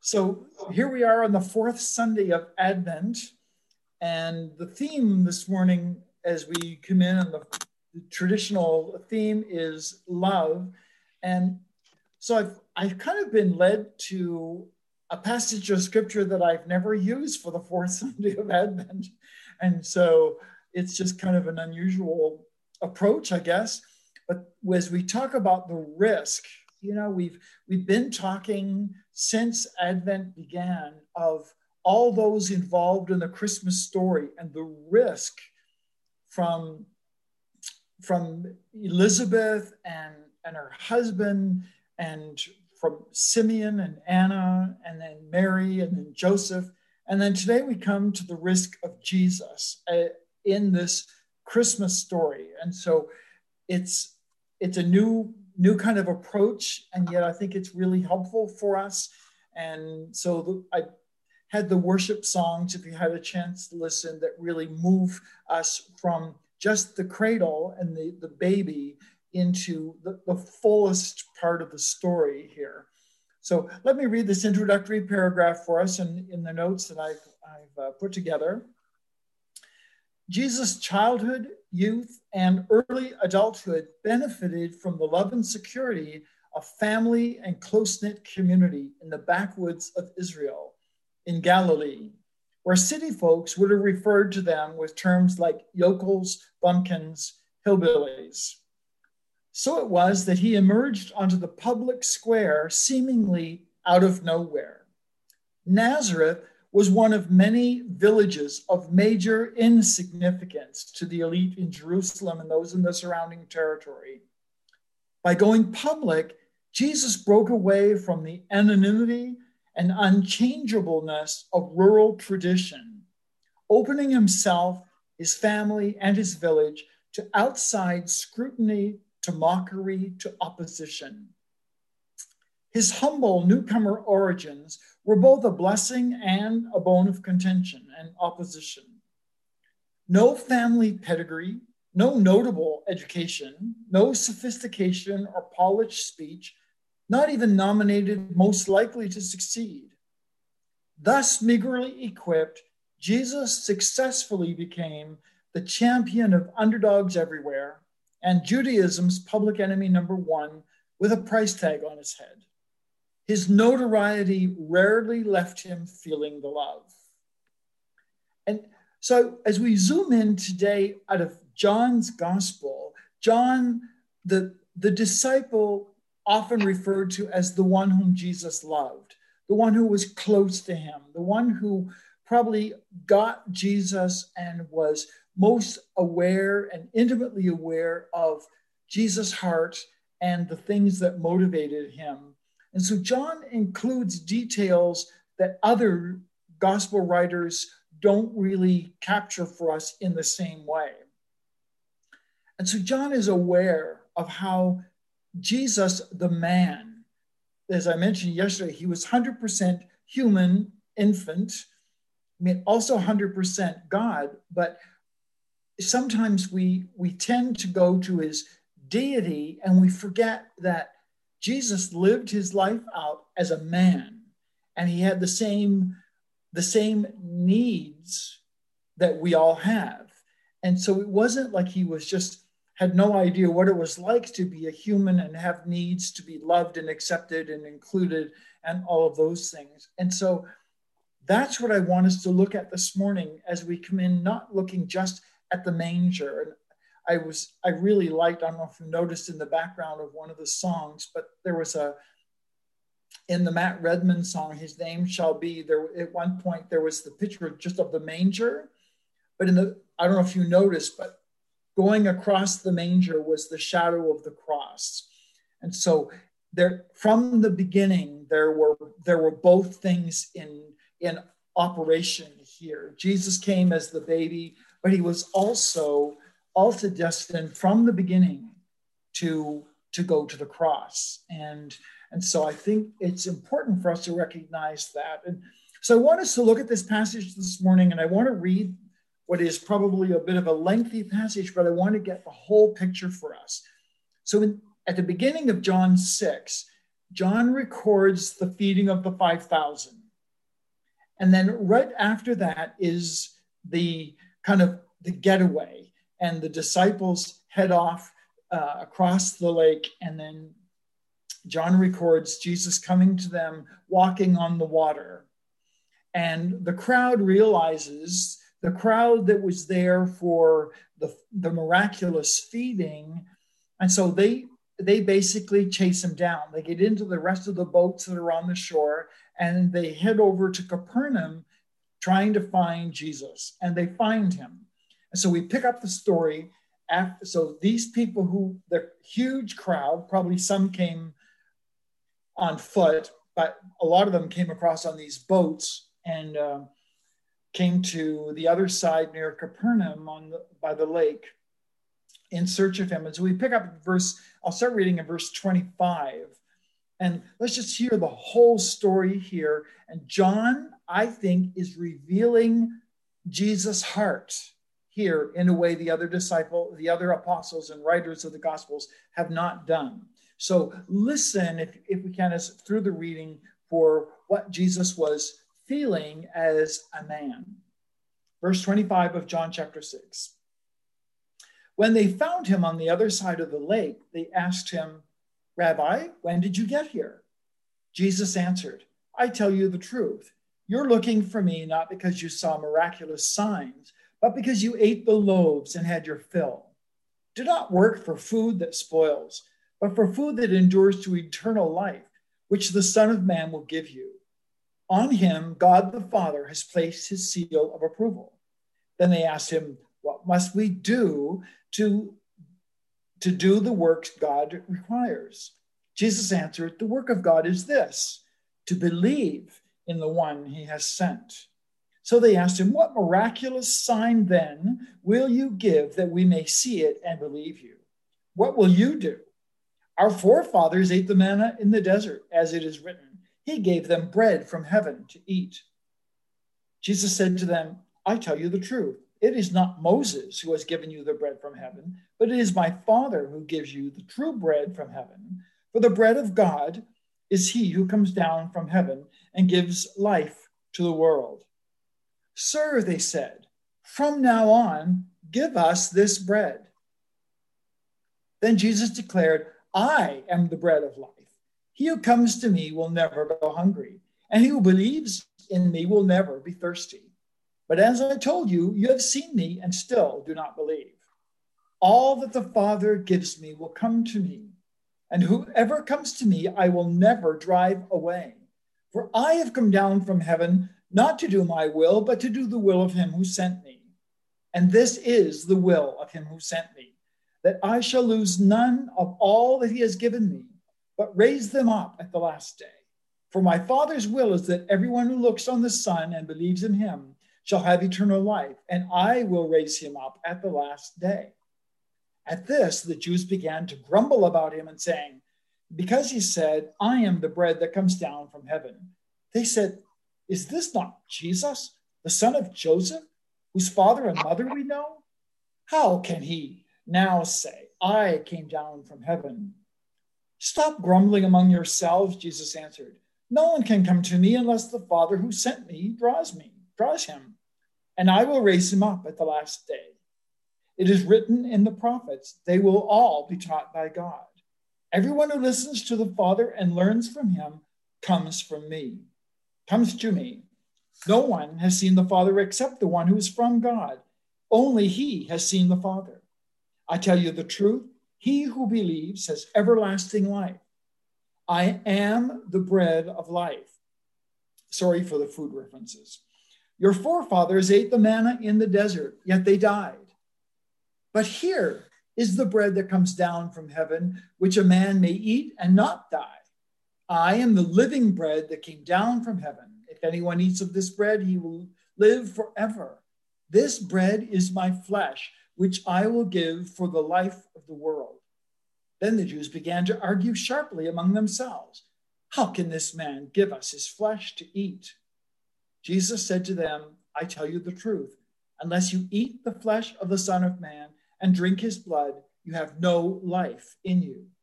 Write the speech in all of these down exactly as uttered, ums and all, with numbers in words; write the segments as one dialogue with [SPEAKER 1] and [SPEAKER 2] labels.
[SPEAKER 1] So here we are on the fourth Sunday of Advent, and the theme this morning as we come in, and the, the traditional theme is love. And so I've, I've kind of been led to a passage of scripture that I've never used for the fourth Sunday of Advent. And so it's just kind of an unusual approach, I guess. But as we talk about the risk, you know, we've we've been talking since Advent began of all those involved in the Christmas story and the risk from, from Elizabeth and, and her husband, and from Simeon and Anna, and then Mary, and then Joseph. And then today we come to the risk of Jesus uh, in this Christmas story. And so it's it's a new new kind of approach, and yet I think it's really helpful for us. And so the, I had the worship songs, if you had a chance to listen, that really move us from just the cradle and the, the baby into the, the fullest part of the story here. So let me read this introductory paragraph for us in, in the notes that I've, I've uh, put together. Jesus' childhood, youth, and early adulthood benefited from the love and security of family and close-knit community in the backwoods of Israel, in Galilee, where city folks would have referred to them with terms like yokels, bumpkins, hillbillies. So it was that he emerged onto the public square seemingly out of nowhere. Nazareth was one of many villages of major insignificance to the elite in Jerusalem and those in the surrounding territory. By going public, Jesus broke away from the anonymity and unchangeableness of rural tradition, opening himself, his family, and his village to outside scrutiny, to mockery, to opposition. His humble newcomer origins were both a blessing and a bone of contention and opposition. No family pedigree, no notable education, no sophistication or polished speech, not even nominated most likely to succeed. Thus meagerly equipped, Jesus successfully became the champion of underdogs everywhere and Judaism's public enemy number one with a price tag on his head. His notoriety rarely left him feeling the love. And so as we zoom in today out of John's gospel, John, the, the disciple often referred to as the one whom Jesus loved, the one who was close to him, the one who probably got Jesus and was most aware and intimately aware of Jesus' heart and the things that motivated him. And so John includes details that other gospel writers don't really capture for us in the same way. And so John is aware of how Jesus, the man, as I mentioned yesterday, he was one hundred percent human infant, I mean, also one hundred percent God, but sometimes we, we tend to go to his deity and we forget that Jesus lived his life out as a man, and he had the same, the same needs that we all have. And so it wasn't like he was just had no idea what it was like to be a human and have needs to be loved and accepted and included and all of those things. And so that's what I want us to look at this morning as we come in, not looking just at the manger. And I was, I really liked, I don't know if you noticed in the background of one of the songs, but there was a, in the Matt Redman song, His Name Shall Be, there at one point there was the picture just of the manger, but in the, I don't know if you noticed, but going across the manger was the shadow of the cross. And so there, from the beginning, there were, there were both things in, in operation here. Jesus came as the baby, but he was also also destined from the beginning to, to go to the cross. And, and so I think it's important for us to recognize that. And so I want us to look at this passage this morning, and I want to read what is probably a bit of a lengthy passage, but I want to get the whole picture for us. So in, at the beginning of John six, John records the feeding of the five thousand. And then right after that is the kind of the getaway, and the disciples head off uh, across the lake, and then John records Jesus coming to them, walking on the water. And the crowd realizes, the crowd that was there for the, the miraculous feeding, and so they they basically chase him down. They get into the rest of the boats that are on the shore, and they head over to Capernaum trying to find Jesus, and they find him. And so we pick up the story after. So these people, who, the huge crowd, probably some came on foot, but a lot of them came across on these boats and uh, came to the other side near Capernaum on the, by the lake in search of him. And so we pick up verse, I'll start reading in verse twenty-five. And let's just hear the whole story here. And John, I think, is revealing Jesus' heart here in a way the other disciple, the other apostles and writers of the Gospels have not done. So listen, if, if we can, as through the reading, for what Jesus was feeling as a man. Verse twenty-five of John chapter six. When they found him on the other side of the lake, they asked him, "Rabbi, when did you get here?" Jesus answered, "I tell you the truth. You're looking for me not because you saw miraculous signs, but because you ate the loaves and had your fill. Do not work for food that spoils, but for food that endures to eternal life, which the Son of Man will give you. On him, God the Father has placed his seal of approval." Then they asked him, "What must we do to, to do the works God requires?" Jesus answered, "The work of God is this, to believe in the one he has sent." So they asked him, "What miraculous sign then will you give that we may see it and believe you? What will you do? Our forefathers ate the manna in the desert, as it is written, he gave them bread from heaven to eat." Jesus said to them, "I tell you the truth. It is not Moses who has given you the bread from heaven, but it is my Father who gives you the true bread from heaven. For the bread of God is he who comes down from heaven and gives life to the world." "Sir," they said, "from now on, give us this bread." Then Jesus declared, "I am the bread of life. He who comes to me will never go hungry, and he who believes in me will never be thirsty. But as I told you, you have seen me and still do not believe. All that the Father gives me will come to me, and whoever comes to me I will never drive away. For I have come down from heaven not to do my will, but to do the will of him who sent me. And this is the will of him who sent me, that I shall lose none of all that he has given me, but raise them up at the last day. For my Father's will is that everyone who looks on the Son and believes in him shall have eternal life, and I will raise him up at the last day." At this, the Jews began to grumble about him and saying, because he said, "I am the bread that comes down from heaven," they said, "Is this not Jesus, the son of Joseph, whose father and mother we know? How can he now say, 'I came down from heaven'?" "Stop grumbling among yourselves," Jesus answered. "No one can come to me unless the Father who sent me draws me, draws him, and I will raise him up at the last day. It is written in the prophets, they will all be taught by God. Everyone who listens to the Father and learns from him comes from me, comes to me. No one has seen the Father except the one who is from God. Only he has seen the Father. I tell you the truth, he who believes has everlasting life. I am the bread of life." Sorry for the food references. "Your forefathers ate the manna in the desert, yet they died. But here is the bread that comes down from heaven, which a man may eat and not die. I am the living bread that came down from heaven. If anyone eats of this bread, he will live forever. This bread is my flesh, which I will give for the life of the world." Then the Jews began to argue sharply among themselves. "How can this man give us his flesh to eat?" Jesus said to them, "I tell you the truth. Unless you eat the flesh of the Son of Man and drink his blood, you have no life in you.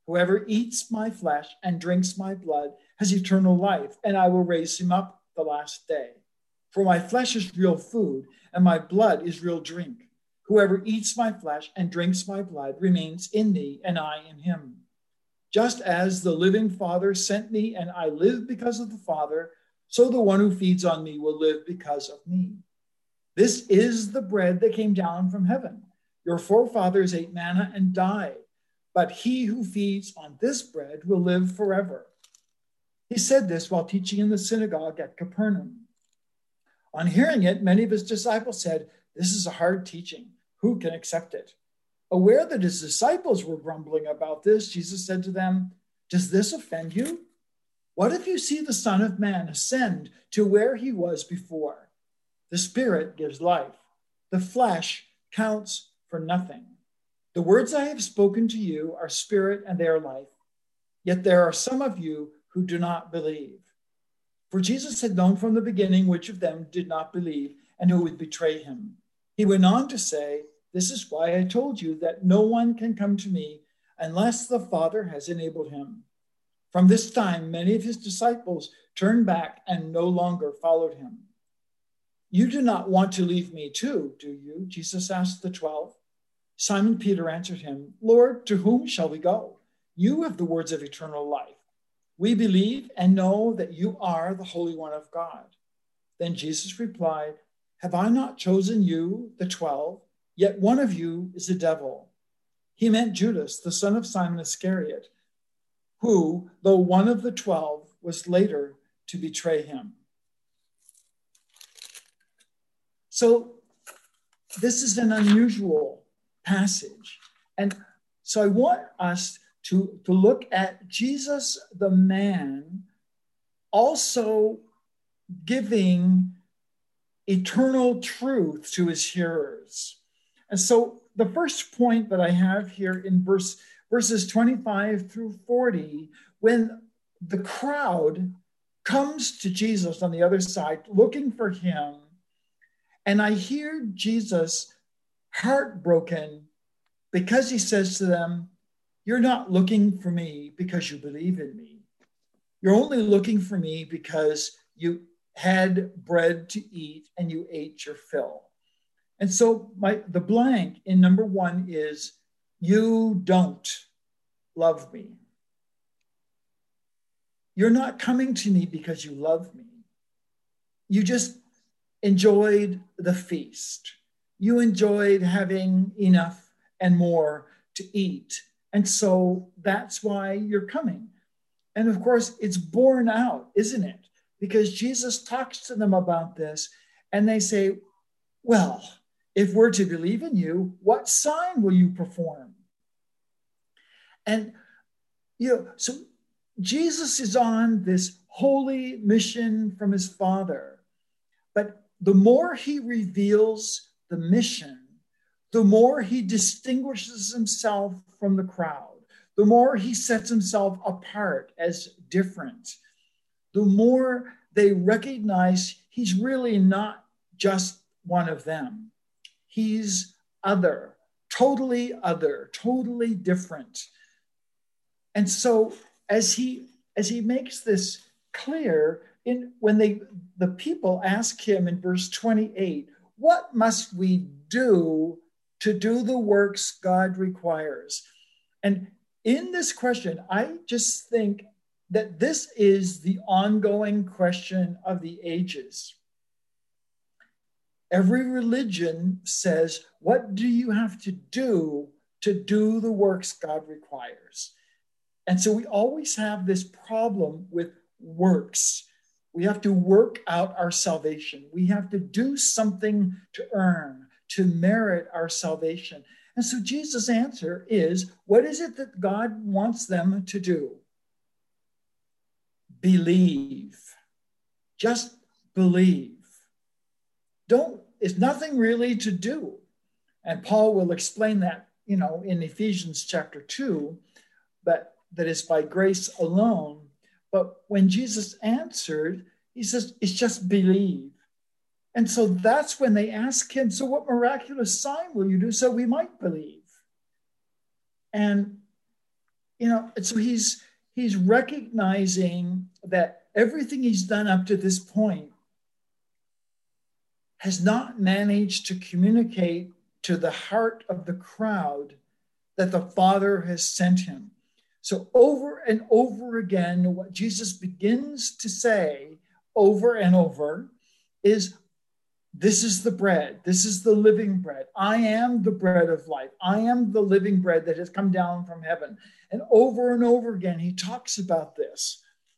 [SPEAKER 1] Whoever eats my flesh and drinks my blood has eternal life, and I will raise him up the last day. For my flesh is real food, and my blood is real drink. Whoever eats my flesh and drinks my blood remains in me, and I in him. Just as the living Father sent me, and I live because of the Father, so the one who feeds on me will live because of me. This is the bread that came down from heaven. Your forefathers ate manna and died, but he who feeds on this bread will live forever. He said this while teaching in the synagogue at Capernaum. On hearing it, many of his disciples said, "This is a hard teaching. Who can accept it?" Aware that his disciples were grumbling about this, Jesus said to them, "Does this offend you? What if you see the Son of Man ascend to where he was before? The Spirit gives life. The flesh counts for nothing. The words I have spoken to you are spirit and they are life. Yet there are some of you who do not believe." For Jesus had known from the beginning which of them did not believe and who would betray him. He went on to say, "This is why I told you that no one can come to me unless the Father has enabled him." From this time, many of his disciples turned back and no longer followed him. "You do not want to leave me too, do you?" Jesus asked the twelve. Simon Peter answered him, "Lord, to whom shall we go? You have the words of eternal life. We believe and know that you are the Holy One of God." Then Jesus replied, "Have I not chosen you, the twelve? Yet one of you is a devil." He meant Judas, the son of Simon Iscariot, who, though one of the twelve, was later to betray him. So this is an unusual passage. And so I want us to, to look at Jesus, the man, also giving eternal truth to his hearers. And so the first point that I have here in verse verses twenty-five through forty, when the crowd comes to Jesus on the other side looking for him, and I hear Jesus heartbroken because he says to them, "You're not looking for me because you believe in me. You're only looking for me because you had bread to eat and you ate your fill." And so my the blank in number one is, you don't love me. You're not coming to me because you love me. You just enjoyed the feast. You enjoyed having enough and more to eat. And so that's why you're coming. And of course, it's borne out, isn't it? Because Jesus talks to them about this and they say, "Well, if we're to believe in you, what sign will you perform?" And, you know, so Jesus is on this holy mission from his Father. But the more he reveals the mission, the more he distinguishes himself from the crowd, the more he sets himself apart as different, the more they recognize he's really not just one of them. He's other, totally other, totally different. And so as he as he makes this clear, in when they the people ask him in verse twenty-eight, "What must we do to do the works God requires?" And in this question, I just think that this is the ongoing question of the ages. Every religion says, what do you have to do to do the works God requires? And so we always have this problem with works. We have to work out our salvation. We have to do something to earn, to merit our salvation. And so Jesus' answer is, what is it that God wants them to do? Believe. Just believe. Don't, it's nothing really to do. And Paul will explain that, you know, in Ephesians chapter two, but that is by grace alone. But when Jesus answered, he says, it's just believe. And so that's when they ask him, so what miraculous sign will you do so we might believe? And you know, and so he's he's recognizing that everything he's done up to this point has not managed to communicate to the heart of the crowd that the Father has sent him. So over and over again, what Jesus begins to say over and over is, this is the bread. This is the living bread. I am the bread of life. I am the living bread that has come down from heaven. And over and over again, he talks about this.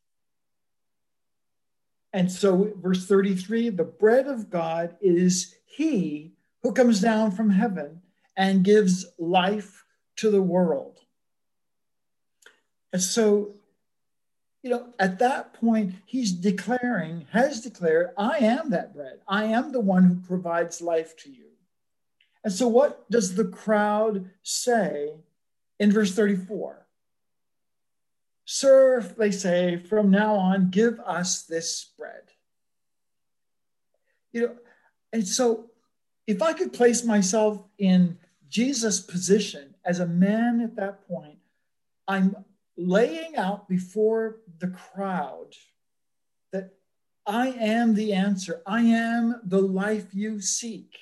[SPEAKER 1] And so verse thirty-three, the bread of God is he who comes down from heaven and gives life to the world. And so, you know, at that point, he's declaring, has declared, I am that bread. I am the one who provides life to you. And so what does the crowd say in verse thirty-four? Sir, they say, from now on, give us this bread. You know, and so if I could place myself in Jesus' position as a man at that point, I'm laying out before the crowd that I am the answer. I am the life you seek.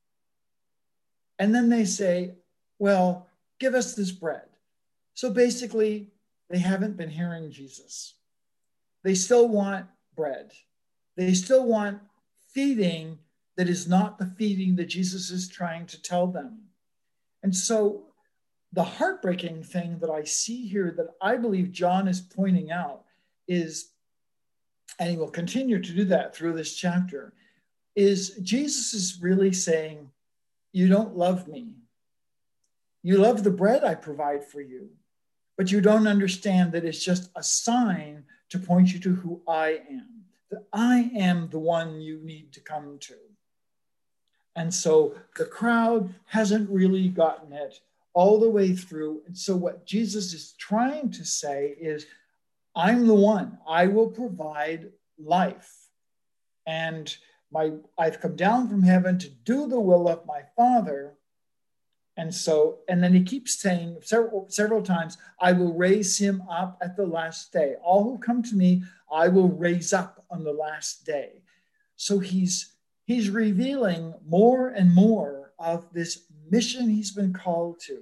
[SPEAKER 1] And then they say, well, give us this bread. So basically, they haven't been hearing Jesus. They still want bread. They still want feeding that is not the feeding that Jesus is trying to tell them. And so the heartbreaking thing that I see here that I believe John is pointing out is, and he will continue to do that through this chapter, is Jesus is really saying, you don't love me. You love the bread I provide for you, but you don't understand that it's just a sign to point you to who I am, that I am the one you need to come to. And so the crowd hasn't really gotten it all the way through. And so what Jesus is trying to say is, I'm the one. I will provide life. And my I've come down from heaven to do the will of my Father. And so, and then he keeps saying several, several times, I will raise him up at the last day. All who come to me, I will raise up on the last day. So he's he's revealing more and more of this mission he's been called to,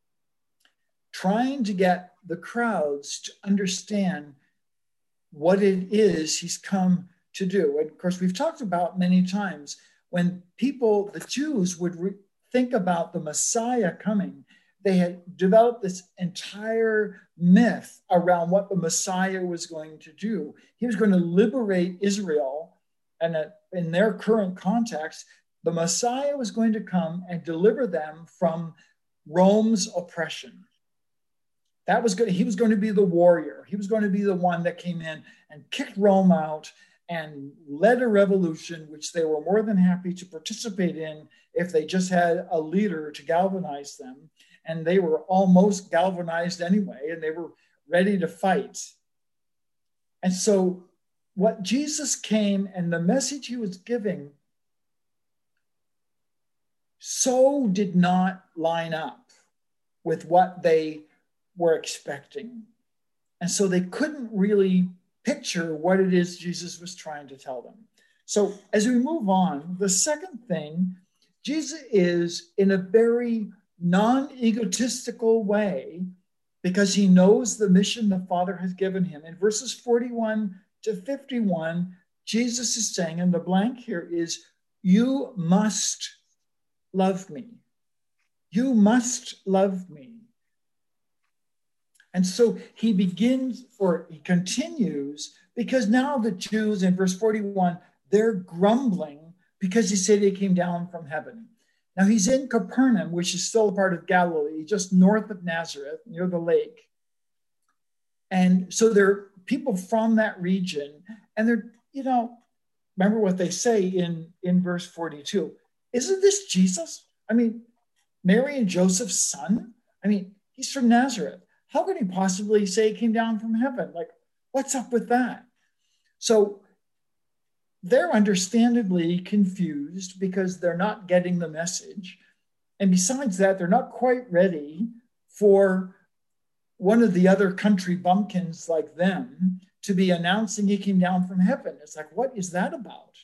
[SPEAKER 1] trying to get the crowds to understand what it is he's come to do. And of course, we've talked about many times when people, the Jews, would re- think about the Messiah coming, they had developed this entire myth around what the Messiah was going to do. He was going to liberate Israel, and in their current context, the Messiah was going to come and deliver them from Rome's oppression. That was good. He was going to be the warrior. He was going to be the one that came in and kicked Rome out and led a revolution, which they were more than happy to participate in if they just had a leader to galvanize them. And they were almost galvanized anyway, and they were ready to fight. And so what Jesus came and the message he was giving so did not line up with what they were expecting. And so they couldn't really picture what it is Jesus was trying to tell them. So as we move on, the second thing, Jesus is in a very non-egotistical way, because he knows the mission the Father has given him. In verses forty-one to fifty-one, Jesus is saying, and the blank here is, you must love me. You must love me. And so he begins, or he continues, because now the Jews in verse forty-one, they're grumbling because he said he came down from heaven. Now he's in Capernaum, which is still a part of Galilee, just north of Nazareth, near the lake. And so there are people from that region, and they're, you know, remember what they say in, in verse forty-two. Isn't this Jesus? I mean, Mary and Joseph's son? I mean, he's from Nazareth. How could he possibly say he came down from heaven? Like, what's up with that? So they're understandably confused because they're not getting the message. And besides that, they're not quite ready for one of the other country bumpkins like them to be announcing he came down from heaven. It's like, what is that about?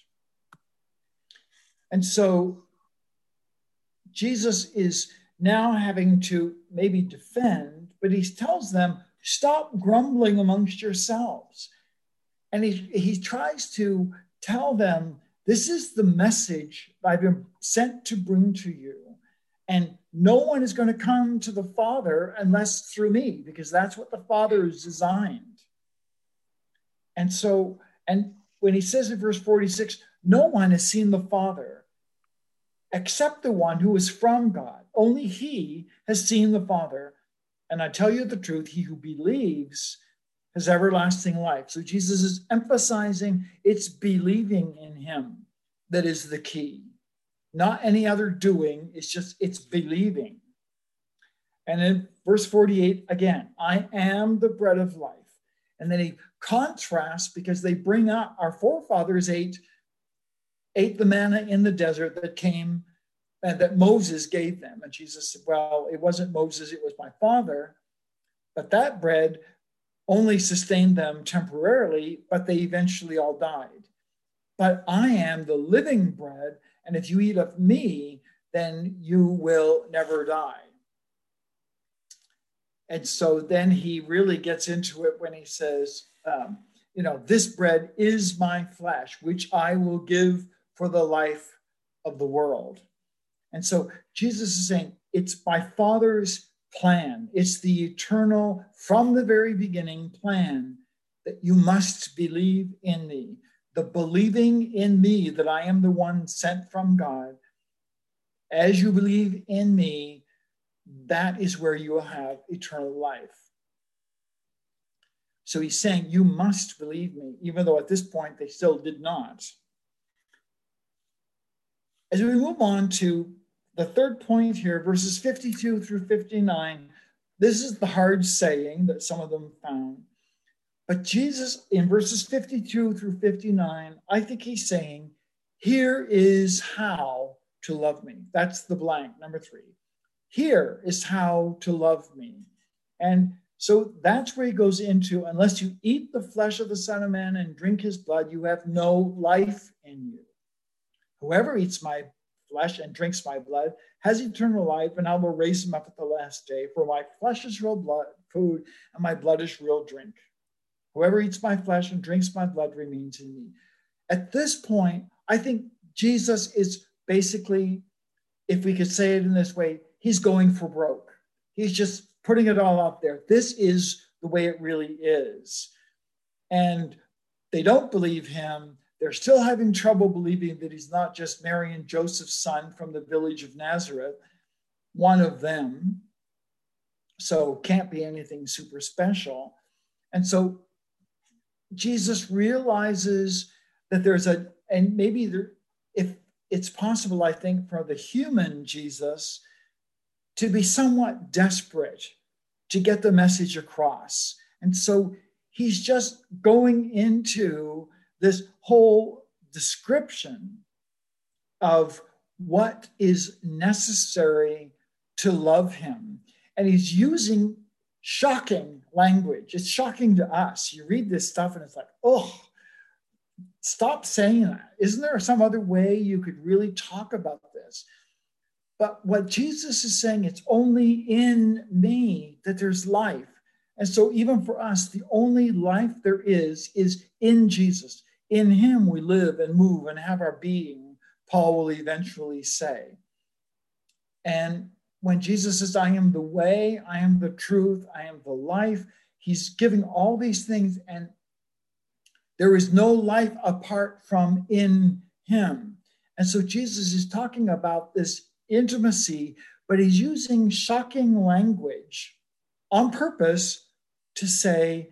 [SPEAKER 1] And so Jesus is now having to maybe defend, but he tells them, stop grumbling amongst yourselves. And he, he tries to tell them, this is the message I've been sent to bring to you. And no one is going to come to the Father unless through me, because that's what the Father has designed. And so, and when he says in verse forty-six, no one has seen the Father except the one who is from God. Only he has seen the Father. And I tell you the truth, he who believes has everlasting life. So Jesus is emphasizing it's believing in him that is the key. Not any other doing, it's just, it's believing. And in verse forty-eight, again, I am the bread of life. And then he contrasts, because they bring up, our forefathers ate, ate the manna in the desert that came, and that Moses gave them. And Jesus said, well, it wasn't Moses, it was my father. But that bread only sustained them temporarily, but they eventually all died. But I am the living bread, and if you eat of me, then you will never die. And so then he really gets into it when he says, um, you know, this bread is my flesh, which I will give for the life of the world. And so Jesus is saying, it's my Father's plan. It's the eternal, from the very beginning plan that you must believe in me. The believing in me that I am the one sent from God. As you believe in me, that is where you will have eternal life. So he's saying, you must believe me, even though at this point they still did not. As we move on to the third point here, verses fifty-two through fifty-nine, this is the hard saying that some of them found. But Jesus, in verses fifty-two through fifty-nine, I think he's saying, here is how to love me. That's the blank, number three. Here is how to love me. And so that's where he goes into, unless you eat the flesh of the Son of Man and drink his blood, you have no life in you. Whoever eats my flesh and drinks my blood has eternal life, and I will raise him up at the last day. For my flesh is real blood, food, and my blood is real drink. Whoever eats my flesh and drinks my blood remains in me. At this point, I think Jesus is basically, if we could say it in this way, he's going for broke. He's just putting it all out there. This is the way it really is. And they don't believe him. They're still having trouble believing that he's not just Mary and Joseph's son from the village of Nazareth, one of them. So can't be anything super special. And so Jesus realizes that there's a, and maybe there, if it's possible, I think, for the human Jesus to be somewhat desperate to get the message across. And so he's just going into this whole description of what is necessary to love him. And he's using shocking language. It's shocking to us. You read this stuff and it's like, oh, stop saying that. Isn't there some other way you could really talk about this? But what Jesus is saying, it's only in me that there's life. And so even for us, the only life there is, is in Jesus. In him we live and move and have our being, Paul will eventually say. And when Jesus says, I am the way, I am the truth, I am the life, he's giving all these things, and there is no life apart from in him. And so Jesus is talking about this intimacy, but he's using shocking language on purpose to say,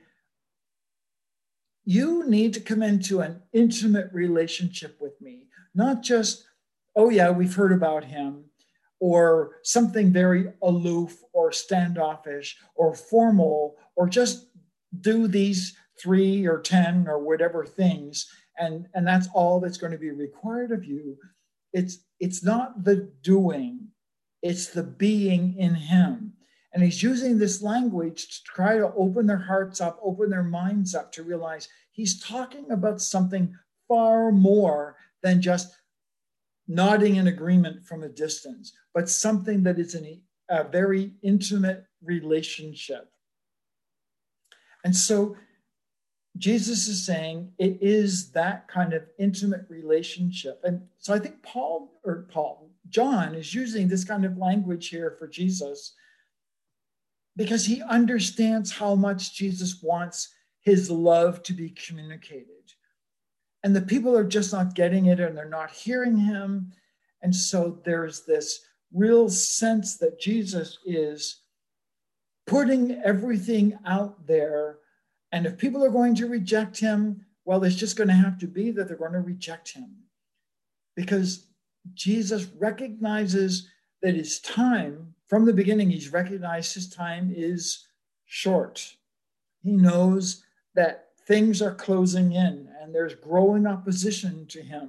[SPEAKER 1] you need to come into an intimate relationship with me, not just, oh yeah, we've heard about him, or something very aloof or standoffish or formal, or just do these three or ten or whatever things, and, and that's all that's going to be required of you. It's, it's not the doing, it's the being in him. And he's using this language to try to open their hearts up, open their minds up to realize he's talking about something far more than just nodding in agreement from a distance, but something that is in a very intimate relationship. And so Jesus is saying it is that kind of intimate relationship. And so I think Paul, or Paul, John is using this kind of language here for Jesus because he understands how much Jesus wants his love to be communicated. And the people are just not getting it and they're not hearing him. And so there's this real sense that Jesus is putting everything out there. And if people are going to reject him, well, it's just going to have to be that they're going to reject him. Because Jesus recognizes that his time, from the beginning, he's recognized his time is short. He knows that things are closing in and there's growing opposition to him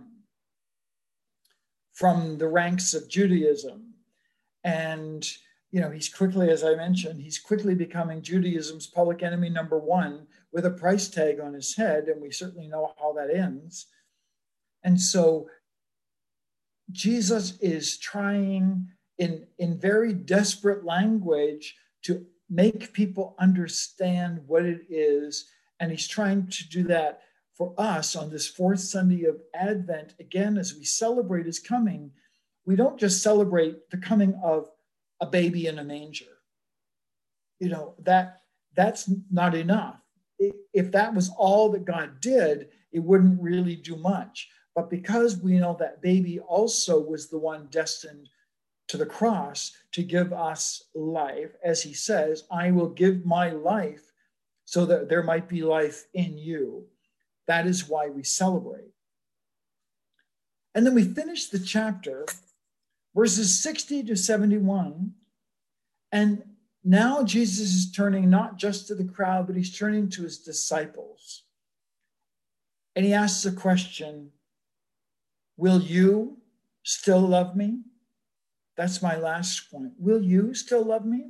[SPEAKER 1] from the ranks of Judaism. And, you know, he's quickly, as I mentioned, he's quickly becoming Judaism's public enemy number one with a price tag on his head. And we certainly know how that ends. And so Jesus is trying in, in very desperate language to make people understand what it is. And he's trying to do that for us on this fourth Sunday of Advent. Again, as we celebrate his coming, we don't just celebrate the coming of a baby in a manger. You know, that that's not enough. If that was all that God did, it wouldn't really do much. But because we know that baby also was the one destined to the cross to give us life, as he says, I will give my life so that there might be life in you. That is why we celebrate. And then we finish the chapter, verses sixty to seventy-one. And now Jesus is turning not just to the crowd, but he's turning to his disciples. And he asks a question, will you still love me? That's my last point. Will you still love me?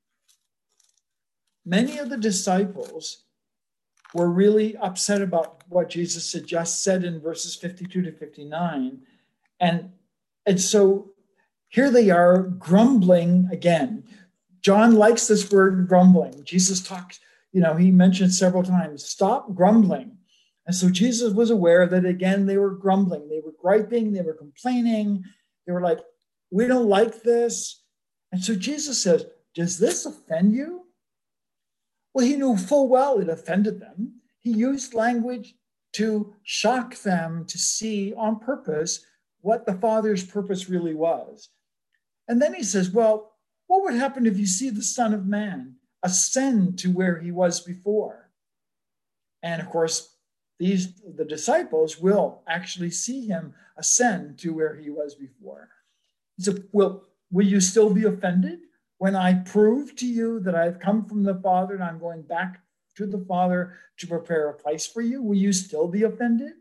[SPEAKER 1] Many of the disciples were really upset about what Jesus had just said in verses fifty-two to fifty-nine. And, and so here they are grumbling again. John likes this word grumbling. Jesus talks, you know, he mentioned several times, stop grumbling. And so Jesus was aware that, again, they were grumbling. They were griping. They were complaining. They were like, we don't like this. And so Jesus says, does this offend you? Well, he knew full well it offended them. He used language to shock them to see on purpose what the Father's purpose really was. And then he says, well, what would happen if you see the Son of Man ascend to where he was before? And of course, these the disciples will actually see him ascend to where he was before. He said, well, will you still be offended when I prove to you that I've come from the Father and I'm going back to the Father to prepare a place for you? Will you still be offended?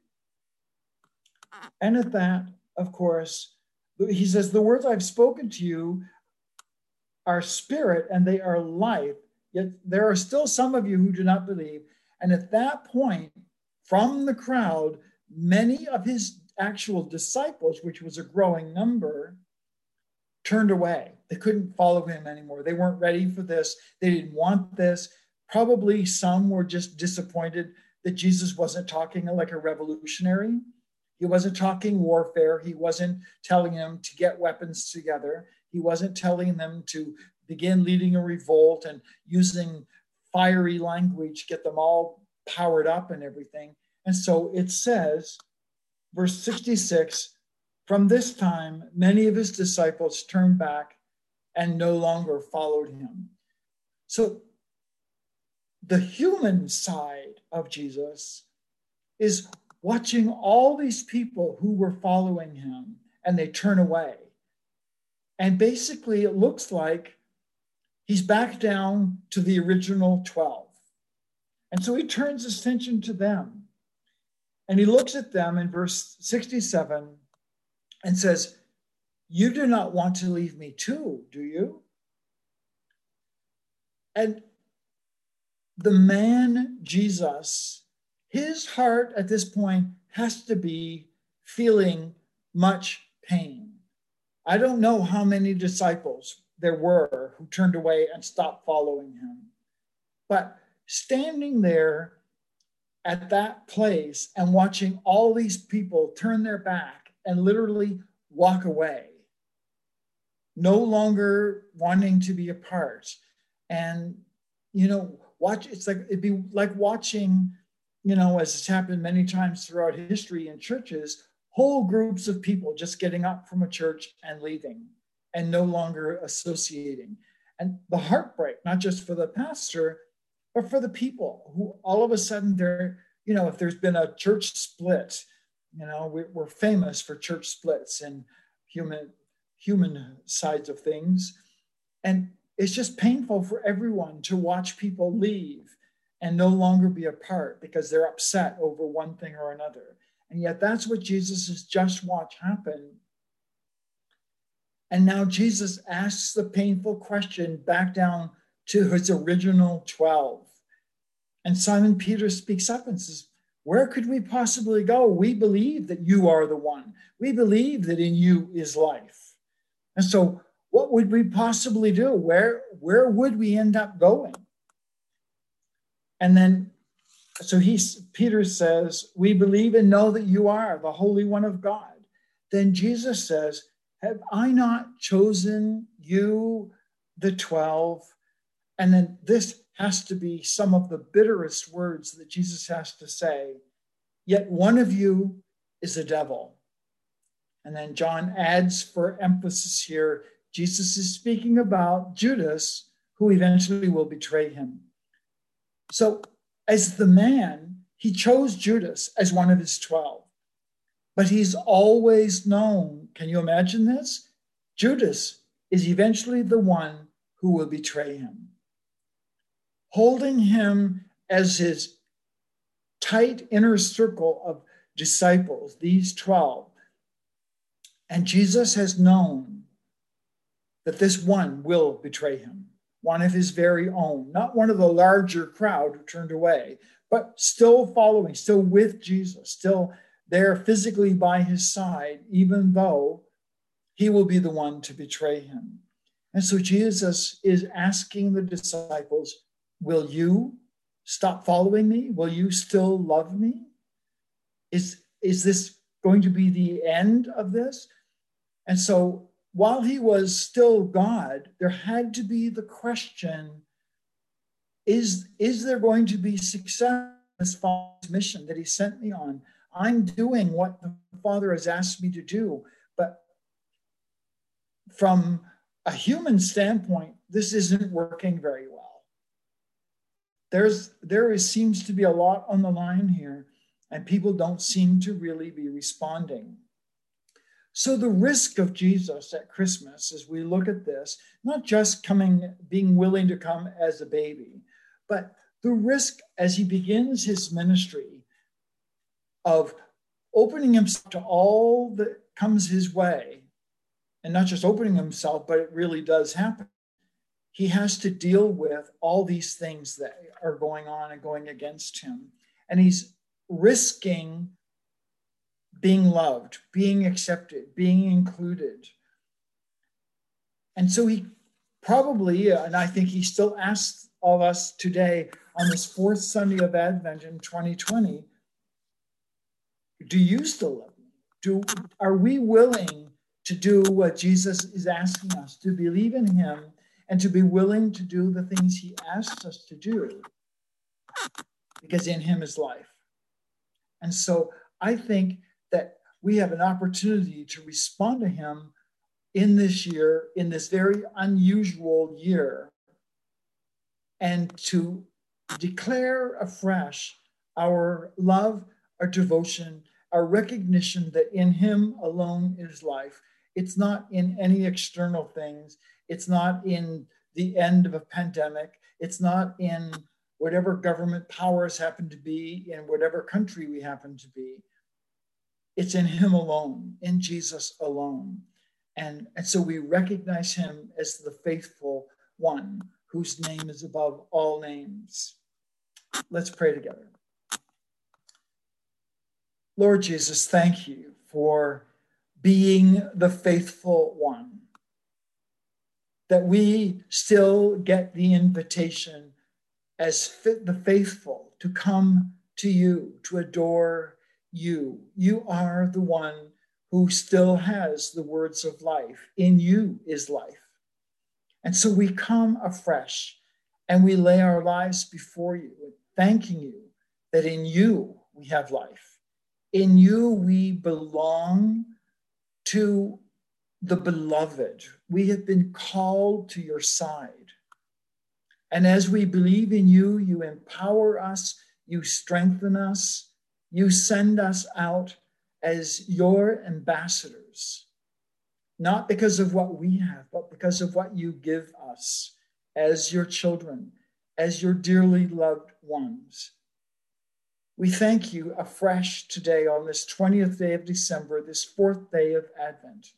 [SPEAKER 1] And at that, of course, he says, the words I've spoken to you are spirit and they are life, yet there are still some of you who do not believe. And at that point, from the crowd, many of his actual disciples, which was a growing number, turned away. They couldn't follow him anymore. They weren't ready for this. They didn't want this. Probably some were just disappointed that Jesus wasn't talking like a revolutionary. He wasn't talking warfare. He wasn't telling them to get weapons together. He wasn't telling them to begin leading a revolt and using fiery language, get them all powered up and everything. And so it says, verse sixty-six, from this time, many of his disciples turned back and no longer followed him. So the human side of Jesus is watching all these people who were following him and they turn away. And basically it looks like he's back down to the original twelve. And so he turns his attention to them. And he looks at them in verse sixty-seven and says, you do not want to leave me too, do you? And the man, Jesus, his heart at this point has to be feeling much pain. I don't know how many disciples there were who turned away and stopped following him. But standing there at that place and watching all these people turn their back and literally walk away, no longer wanting to be a part. And, you know, watch, it's like, it'd be like watching, you know, as it's happened many times throughout history in churches, whole groups of people just getting up from a church and leaving and no longer associating. And the heartbreak, not just for the pastor, but for the people who all of a sudden they're, you know, if there's been a church split, you know, we're, we're famous for church splits and human, human sides of things. And it's just painful for everyone to watch people leave and no longer be a part because they're upset over one thing or another. And yet that's what Jesus has just watched happen. And now Jesus asks the painful question back down to his original twelve. And Simon Peter speaks up and says, where could we possibly go? We believe that you are the one. We believe that in you is life. And so what would we possibly do? Where, where would we end up going? And then, so he, Peter says, we believe and know that you are the Holy One of God. Then Jesus says, have I not chosen you, the twelve? And then this has to be some of the bitterest words that Jesus has to say. Yet one of you is a devil. And then John adds for emphasis here, Jesus is speaking about Judas, who eventually will betray him. So as the man, he chose Judas as one of his twelve. But he's always known, can you imagine this? Judas is eventually the one who will betray him. Holding him as his tight inner circle of disciples, these twelve. And Jesus has known that this one will betray him, one of his very own, not one of the larger crowd who turned away, but still following, still with Jesus, still there physically by his side, even though he will be the one to betray him. And so Jesus is asking the disciples, will you stop following me? Will you still love me? Is, is this going to be the end of this? And so while he was still God, there had to be the question, is, is there going to be success in this Father's mission that he sent me on? I'm doing what the Father has asked me to do, but from a human standpoint, this isn't working very well. There's, there is, seems to be a lot on the line here, and people don't seem to really be responding. So the risk of Jesus at Christmas, as we look at this, not just coming, being willing to come as a baby, but the risk as he begins his ministry of opening himself to all that comes his way, and not just opening himself, but it really does happen. He has to deal with all these things that are going on and going against him. And he's risking being loved, being accepted, being included. And so he probably, and I think he still asks of us today on this fourth Sunday of Advent in twenty twenty, do you still love me? Do, are we willing to do what Jesus is asking us, to believe in him and to be willing to do the things he asks us to do? Because in him is life. And so I think that we have an opportunity to respond to him in this year, in this very unusual year, and to declare afresh our love, our devotion, our recognition that in him alone is life. It's not in any external things. It's not in the end of a pandemic. It's not in whatever government powers happen to be, in whatever country we happen to be. It's in him alone, in Jesus alone. And, and so we recognize him as the faithful one whose name is above all names. Let's pray together. Lord Jesus, thank you for being the faithful one, that we still get the invitation as fit, the faithful to come to you, to adore you. You are the one who still has the words of life. In you is life. And so we come afresh and we lay our lives before you, thanking you that in you we have life. In you we belong to the beloved. We have been called to your side. And as we believe in you, you empower us, you strengthen us, you send us out as your ambassadors, not because of what we have, but because of what you give us as your children, as your dearly loved ones. We thank you afresh today on this twentieth day of December, this fourth day of Advent.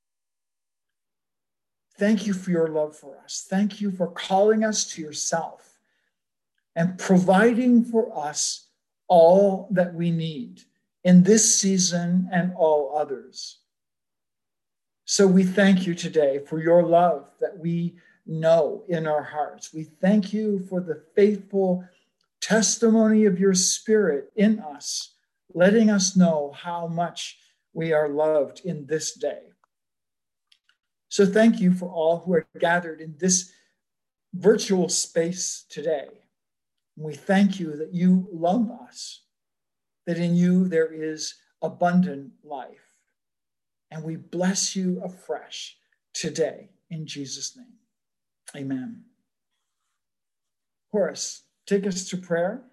[SPEAKER 1] Thank you for your love for us. Thank you for calling us to yourself and providing for us all that we need in this season and all others. So we thank you today for your love that we know in our hearts. We thank you for the faithful testimony of your Spirit in us, letting us know how much we are loved in this day. So thank you for all who are gathered in this virtual space today. We thank you that you love us, that in you there is abundant life. And we bless you afresh today in Jesus' name. Amen. Horace, take us to prayer.